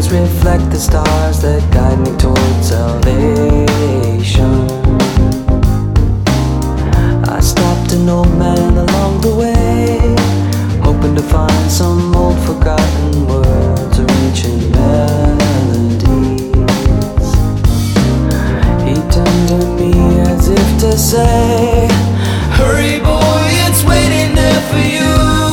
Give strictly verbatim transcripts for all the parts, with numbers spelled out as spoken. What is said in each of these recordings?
eyes reflect the stars that guide me towards salvation. I stopped an old man along the way, hoping to find some old forgotten words or ancient melodies. He turned to me as if to say, "Hurry boy, it's waiting there for you."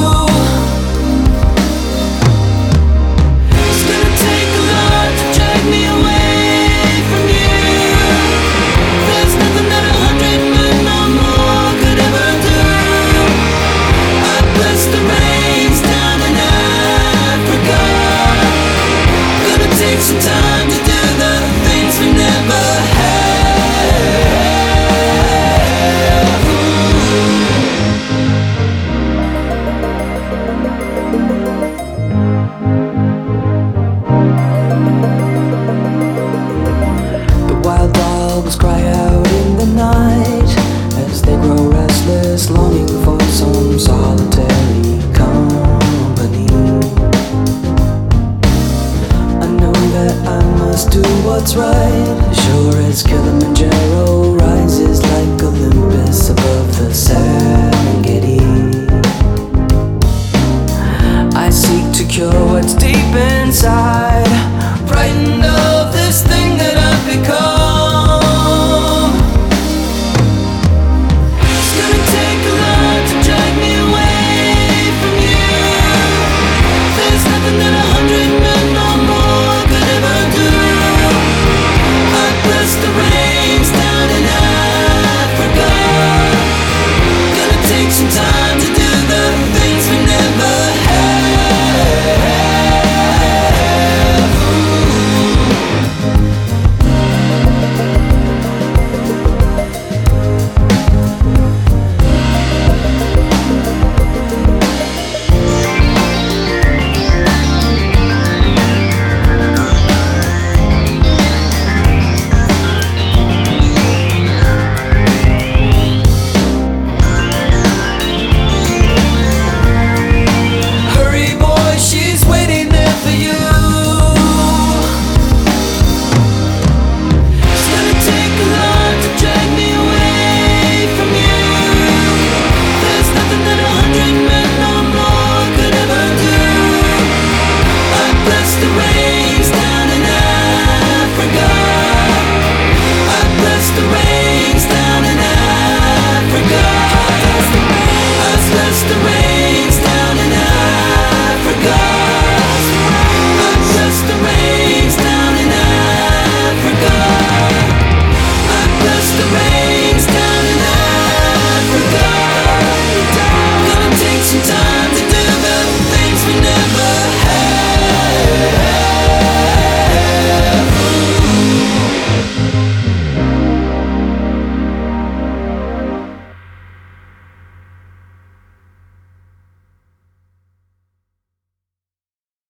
Some time to do the things we never have. The wild dogs cry out in the night as they grow restless, longing for some solitary company. I know that I must do what's right, sure as killing